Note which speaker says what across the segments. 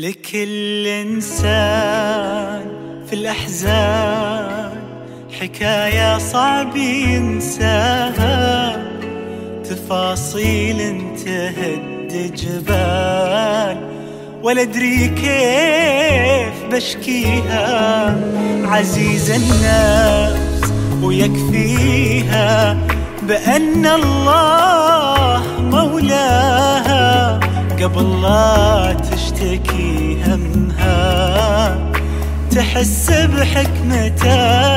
Speaker 1: لكل إنسان في الأحزان حكاية صعب ينساها، تفاصيل تهد جبال ولا أدري كيف بشكيها. عزيزة النفس ويكفيها بأن الله مولاها، قبل لا تشتكي همها تحس بحكمته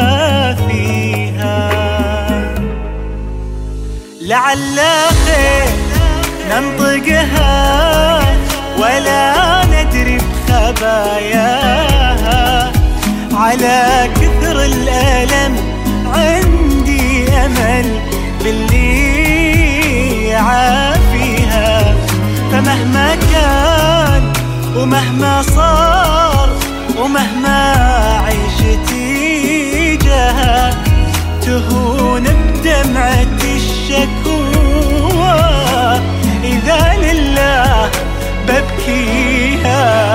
Speaker 1: فيها. لعل خير ننطقها ولا ندري بخباياها، على كثر الألم عندي أمل باللي يعافيها. فمهما كان ومهما صار ومهما عيشتي جاها، تهون بدمعة الشكوى إذا لله ببكيها.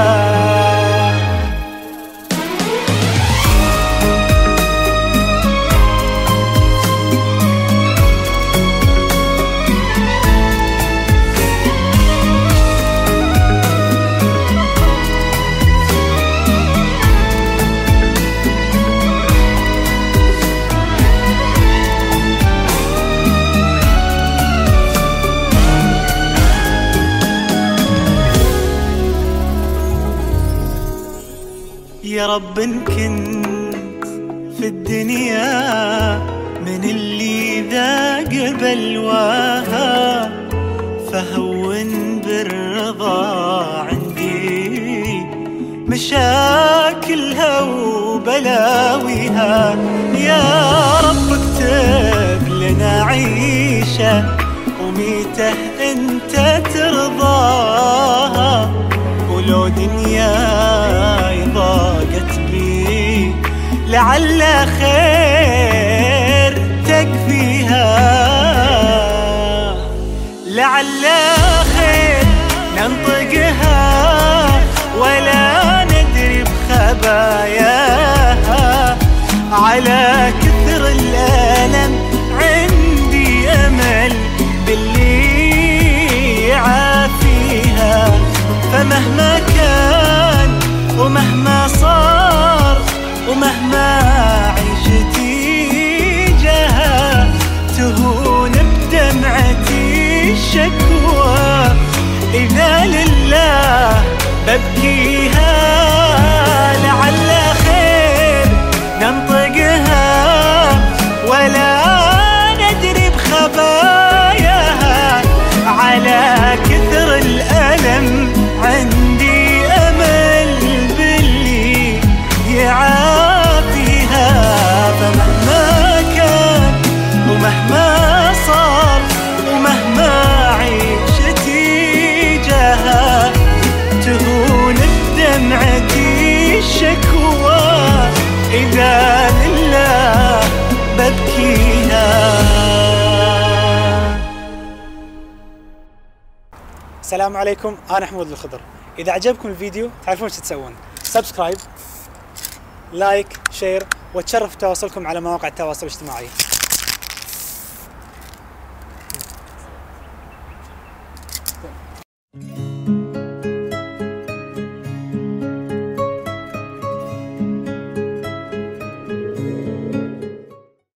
Speaker 1: يا رب إن كنت في الدنيا من اللي ذاق بلواها، فهون بالرضا عندي مشاكلها وبلاويها. يا رب اكتب لنا عيشة وميته انت ترضاها، ولو دنياي ضاقت بي لعل خير تكفيها. لعل خير ننطقها ولا ندري بخباياها، على كثر الألم عندي أمل باللي يعافيها. فمهما كان ومهما صار ومهما عيشتي جاها، تهون بدمعتي الشكوى إذا لله ببكيها. لعل خير ننطقها ولا ندري بخباياها، على كثر الألم عندي أمل باللي يعافيها. فمهما كان ومهما صار ومهما عيشتي جاها، تهون بدمعتي الشكوى إذا لله ببكيها.
Speaker 2: السلام عليكم، أنا حمود الخضر. إذا عجبكم الفيديو تعرفون ايش تسوون؟ سبسكرايب، لايك، شير، وتشرف تواصلكم على مواقع التواصل الاجتماعي.